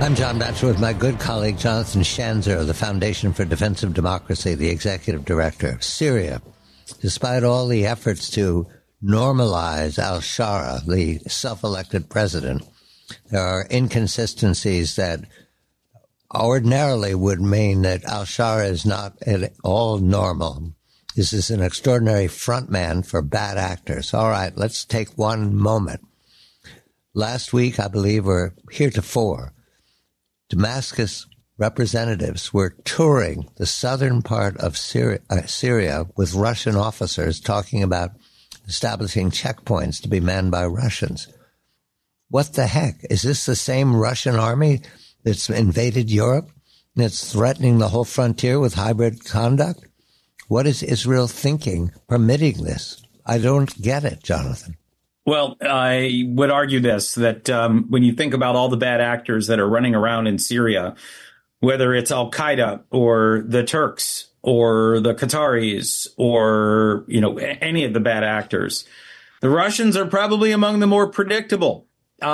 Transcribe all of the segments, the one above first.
I'm John Batchelor with my good colleague Jonathan Schanzer of the Foundation for Defense of Democracy, the executive director. Syria, despite all the efforts to normalize al-Shara, the self-elected president, there are inconsistencies that ordinarily would mean that al-Shara is not at all normal. This is an extraordinary frontman for bad actors. All right, let's take one moment. Last week, I believe, or heretofore, Damascus representatives were touring the southern part of Syria with Russian officers talking about establishing checkpoints to be manned by Russians. What the heck? Is this the same Russian army that's invaded Europe and it's threatening the whole frontier with hybrid conduct? What is Israel thinking permitting this? I don't get it, Jonathan. Well, I would argue this, that when you think about all the bad actors that are running around in Syria, whether it's al-Qaeda or the Turks or the Qataris or, any of the bad actors, the Russians are probably among the more predictable.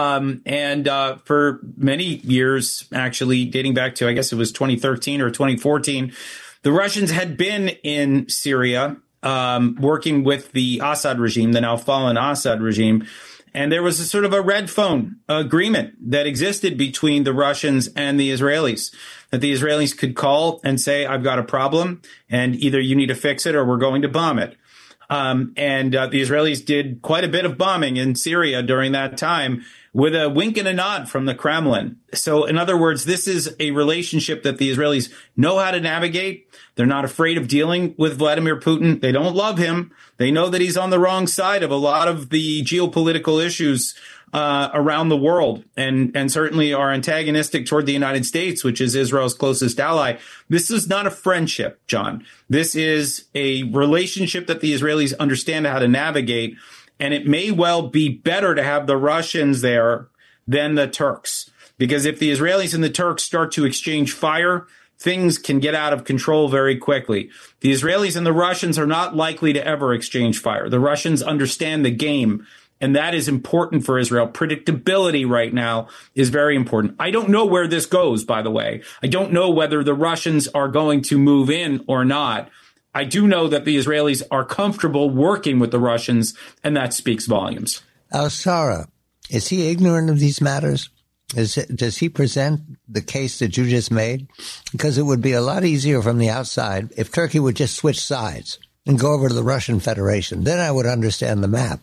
And for many years, actually, dating back to, I guess it was 2013 or 2014, the Russians had been in Syria working with the Assad regime, the now fallen Assad regime. And there was a sort of a red phone agreement that existed between the Russians and the Israelis, that the Israelis could call and say, I've got a problem, and either you need to fix it or we're going to bomb it. And the Israelis did quite a bit of bombing in Syria during that time with a wink and a nod from the Kremlin. So in other words, this is a relationship that the Israelis know how to navigate. They're not afraid of dealing with Vladimir Putin. They don't love him. They know that he's on the wrong side of a lot of the geopolitical issues around the world, and certainly are antagonistic toward the United States, which is Israel's closest ally. This is not a friendship, John. This is a relationship that the Israelis understand how to navigate, and it may well be better to have the Russians there than the Turks, because if the Israelis and the Turks start to exchange fire, things can get out of control very quickly. The Israelis and the Russians are not likely to ever exchange fire. The Russians understand the game, and that is important for Israel. Predictability right now is very important. I don't know where this goes, by the way. I don't know whether the Russians are going to move in or not. I do know that the Israelis are comfortable working with the Russians, and that speaks volumes. Al-Shara, is he ignorant of these matters? Does he present the case that you just made? Because it would be a lot easier from the outside if Turkey would just switch sides and go over to the Russian Federation. Then I would understand the map.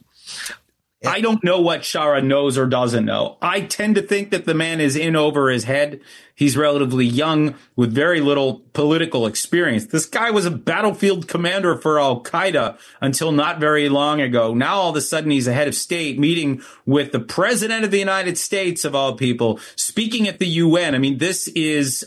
I don't know what Shara knows or doesn't know. I tend to think that the man is in over his head. He's relatively young with very little political experience. This guy was a battlefield commander for al-Qaeda until not very long ago. Now, all of a sudden, he's a head of state meeting with the president of the United States, of all people, speaking at the UN. I mean, this is,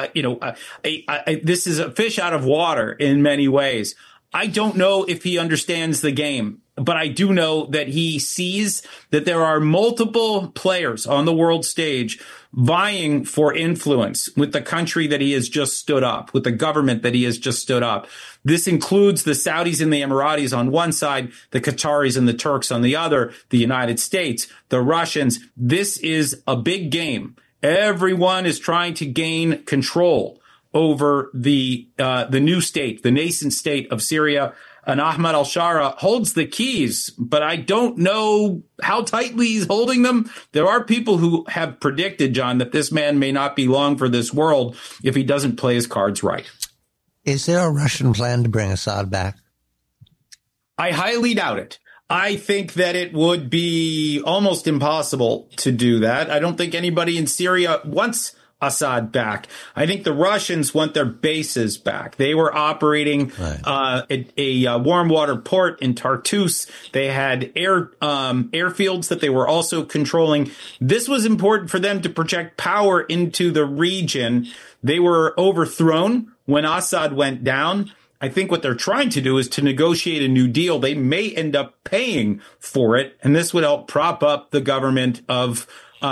this is a fish out of water in many ways. I don't know if he understands the game, but I do know that he sees that there are multiple players on the world stage vying for influence with the country that he has just stood up, with the government that he has just stood up. This includes the Saudis and the Emiratis on one side, the Qataris and the Turks on the other, the United States, the Russians. This is a big game. Everyone is trying to gain control over the new state, the nascent state of Syria. And Ahmad al-Shara holds the keys, but I don't know how tightly he's holding them. There are people who have predicted, John, that this man may not be long for this world if he doesn't play his cards right. Is there a Russian plan to bring Assad back? I highly doubt it. I think that it would be almost impossible to do that. I don't think anybody in Syria wants Assad back. I think the Russians want their bases back. They were operating a warm water port in Tartus. They had airfields that they were also controlling. This was important for them to project power into the region. They were overthrown when Assad went down. I think what they're trying to do is to negotiate a new deal. They may end up paying for it, and this would help prop up the government of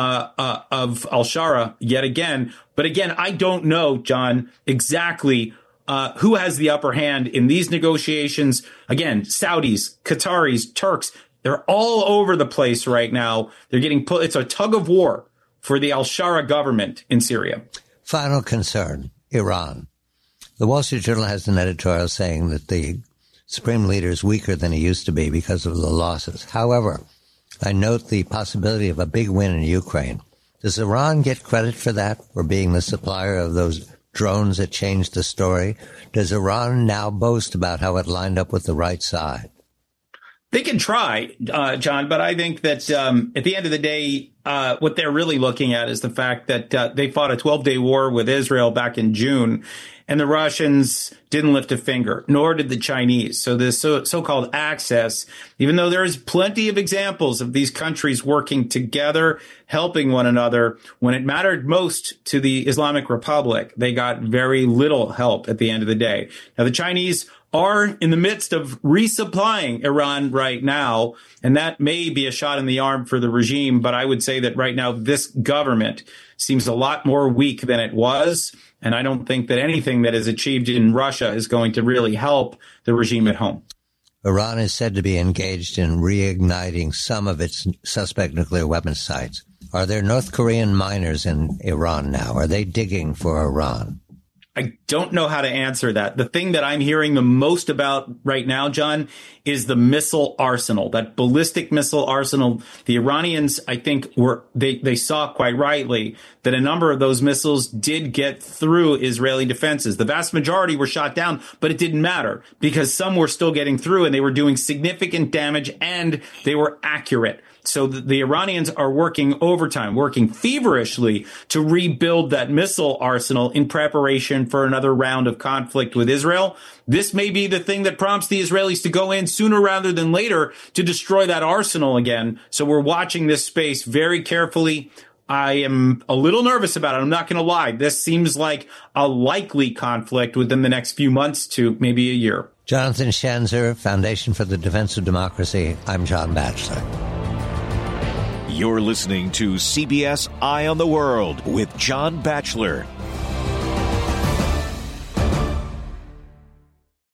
al-Shara yet again. But again, I don't know, John, exactly who has the upper hand in these negotiations. Again, Saudis, Qataris, Turks, they're all over the place right now. They're getting put. It's a tug of war for the al-Shara government in Syria. Final concern, Iran. The Wall Street Journal has an editorial saying that the supreme leader is weaker than he used to be because of the losses. However, I note the possibility of a big win in Ukraine. Does Iran get credit for that, for being the supplier of those drones that changed the story? Does Iran now boast about how it lined up with the right side? They can try, John, but I think that at the end of the day, what they're really looking at is the fact that they fought a 12-day war with Israel back in June, and the Russians didn't lift a finger, nor did the Chinese. So this so-called access, even though there's plenty of examples of these countries working together, helping one another, when it mattered most to the Islamic Republic, they got very little help at the end of the day. Now, the Chinese are in the midst of resupplying Iran right now, and that may be a shot in the arm for the regime. But I would say that right now, this government seems a lot more weak than it was. And I don't think that anything that is achieved in Russia is going to really help the regime at home. Iran is said to be engaged in reigniting some of its suspect nuclear weapons sites. Are there North Korean miners in Iran now? Are they digging for Iran? I don't know how to answer that. The thing that I'm hearing the most about right now, John, is the missile arsenal, that ballistic missile arsenal. The Iranians, I think, they saw quite rightly that a number of those missiles did get through Israeli defenses. The vast majority were shot down, but it didn't matter because some were still getting through and they were doing significant damage and they were accurate. So the Iranians are working overtime, working feverishly to rebuild that missile arsenal in preparation for another round of conflict with Israel. This may be the thing that prompts the Israelis to go in sooner rather than later to destroy that arsenal again. So we're watching this space very carefully. I am a little nervous about it. I'm not going to lie. This seems like a likely conflict within the next few months to maybe a year. Jonathan Schanzer, Foundation for the Defense of Democracy. I'm John Batchelor. You're listening to CBS Eye on the World with John Batchelor.